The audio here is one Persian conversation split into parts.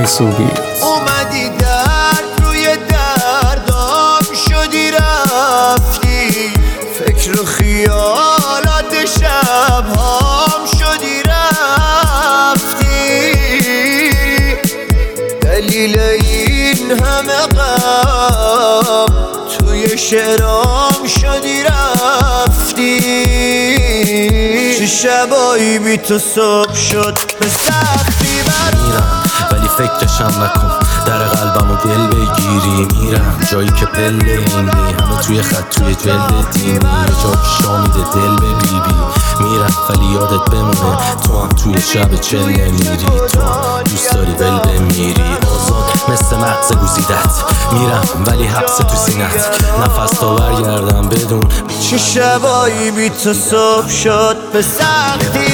اومدی درد روی دردام شدی رفتی، فکر و خیالات شبهام شدی رفتی، دلیل این همه غم توی شعرام شدی رفتی. چه شبایی بی تو صبح شد به سختی میرم ولی فکرشم نکن، در قلبم و دل بگیری. میرم جایی که پله اینی، همه توی خط توی جلد دینی، یه جا پیشا میده دل به بیبی. میرم ولی یادت بمونه تو هم توی شب چله میری، تو هم دوست داری ول بمیری. آزاد مثل مغز گوزیدت، میرم ولی حبس تو سینت، نفس تا برگردم بدون. چه شبایی بی تو صبح شد به سختی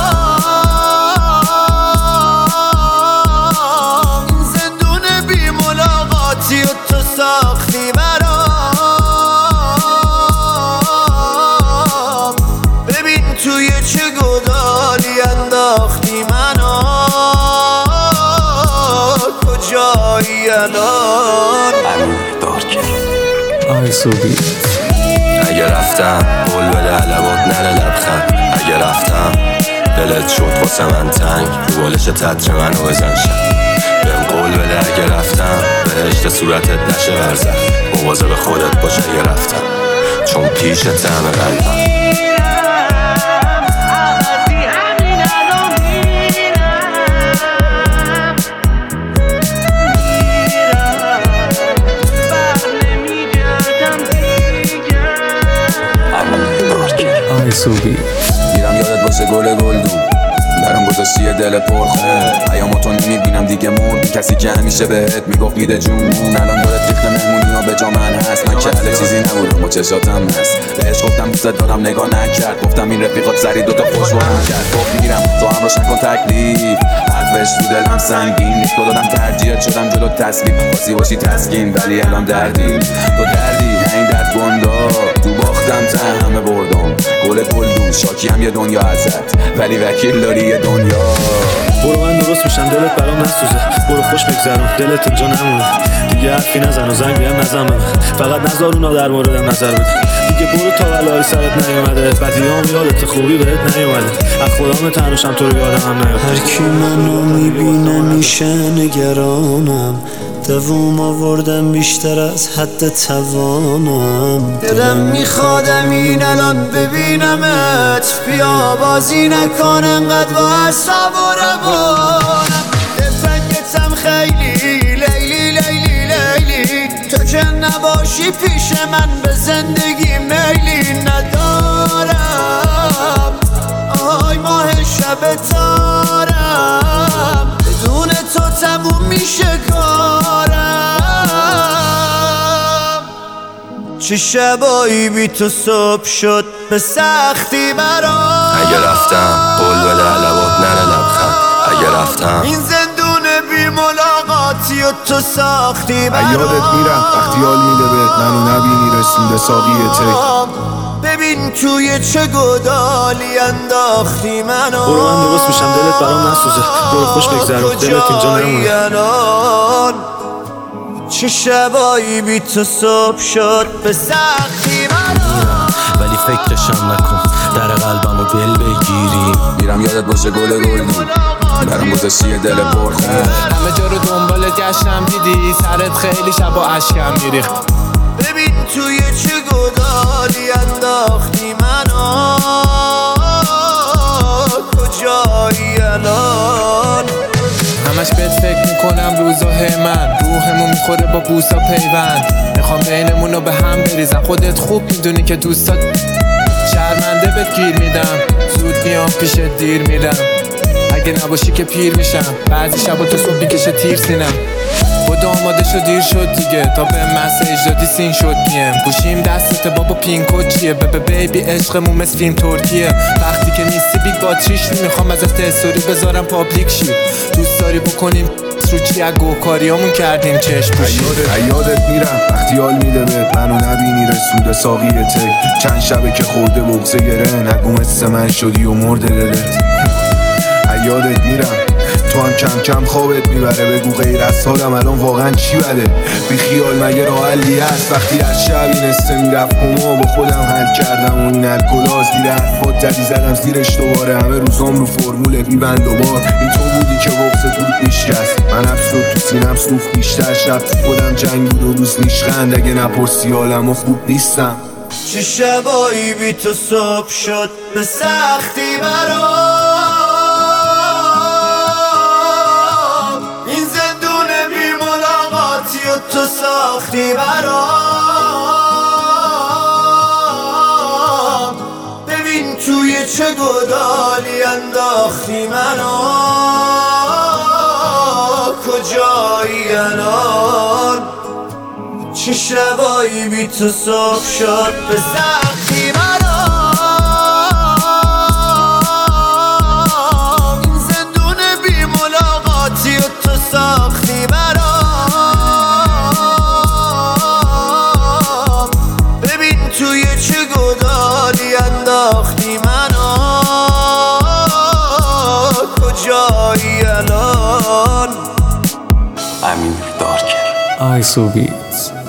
برام، این زندون بی ملاقاتی و تو ساختی برام. ببین توی چه گودالی انداختی منو، کجایی الان؟ اگه رفتم قول بده علوات نره لبخند، اگه رفتم دلت شد واسه من تنگ، رو بالش تتر منو بزن شم. بهم قول بده اگه رفتم بهشت صورتت نشه برزخ، مواظب خودت باش اگه رفتم چون پیش طعم قلبم. میرم یادت باشه گل گلدون، برام گذاشتی دل پرخون، پیاماتو نمیبینم دیگه مردی، کسی که همیشه بهت میگفت میده جون. الان یادت ریخته مهمونی ها به جا من هست، من که حل چیزی نبودم و چشاتم هست. بهش گفتم دوست دارم نگاه نکرد، گفتم این رفیقات سری دوتا خوشبارم کرد. گفت میرم تو هم روشن کن تکلیف، حرفش تو دلم سنگین نیست، تو دادم ترجیحت شدم جلو تصمیم، باسی باشی تسکین ولی الان دردی تو دردی، این درد گندا تو باختم ته همه بردم. گل گلدون شاکی هم یه دنیا ازت ولی وکیل داری یه دنیا. برو من درست میشم دلت برام نسوزه، برو خوش بگذرم دلت اینجا نمونه، دیگه حرفی نزن و زنگی هم نزن بده، فقط نذار اونا در موردم نظر بده. دیگه برو تا بلایی سرت نیومده، بدیام یادت خوبی بهت نیومده، از خدام تنوشم تو رو یادم هم نیاد. هر کی منو میبینه میشه نگرانم، دووم آوردم بیشتر از حد توانم. دلم میخوادم این الان ببینمت، بیا بازی نکن انقدر با صبر بونم. دفنگتم خیلی لیلی لیلی لیلی، تو که نباشی پیش من به زندگی میلی ندارم. آی ماه شب تارم، بدون تو تموم میشه کارم. چه شبایی بی تو صبح شد به سختی برام. اگه رفتم قول بده علوات نره لبخند، اگه رفتم این زندون بی ملاقاتی و تو ساختی برام. یادت میرم وقتی حال میده بهت منو نبینی رسونده ساقی تی. ببین توی چه گودالی انداختی منو، برو من درست میشم دلت برام نسوزه، برو خوش بگذرم دلت اینجا نمونه. چه شبایی بی تو صبح شد به سختی میرم ولی فکرشم نکن، در قلبم و دل بگیری. میرم یادت باشه گل گلدون، برام گذاشتی دل پرخون، همه جا رو دنبال گشتم دیدی، سرت خیلی شب و اشکم میریخت. ببین توی چه گودالی انداختی منو، کجایی الان؟ همش بهت فکر میکنم روزای من، روحمو میخوره با بوسا پیوند، میخوام بینمونو به هم بریزم، خودت خوب میدونی که دوستات شرمنده بهت گیر میدم، زود میام پیشت دیر میرم، اگه نباشی که پیر میشم، بعضی شبا تو صبح میکشه تیر سینم. بودو آماده شد دیر شد دیگه، تا به مسیج دادی سین شد پیم، گوشیم دستت بابا پین کد چیه، بیبی عشقمون مثل فیلم ترکیه، وقتی که نیستی بیگ باتریش نمیخوام ازت استوری بذارم پابلیک شی، دوست داری بکنیم رو چی از گوکاریامون کردیم چشم پوشی. یادت میرم وقتی حال میده بهت منو نبینی رسونده ساقی تی. چند شبه که خورده بغزه گره، نگو مثل من شدی و مرده دلت. یادت میرم تو هم کم کم خوابت میبره. بگو غیر از حالم الان واقعا چی بده؟ بی خیال مگه راه حلی هست؟ وقتی از شب این استه میرفت کما با خودم حل کردم و این الکلاس دیر حرفات زدی زدم زیرش دوباره. همه روزام رو فرمول میبند دوبار. این تو بودی که بغضت بود میشکست، من افسود تو سینم سوخت بیشتر. شب خودم جنگ بود و روز نیشخند. اگه نپرسی حالم و خوب نیستم. چه شبایی بی تو صبح شد به سختی برام. این زندون بی ملاقاتی و تو ساختی برام. ببین توی چه گدالی انداختی منو. کجایی الان؟ چه شبایی بی تو صبح شد به سختی برام. این زندون بی ملاقاتی و تو ساختی برام. ببین توی چه گدالی انداختی منو. کجایی الان؟ امیر دارکر آیسو بیتس.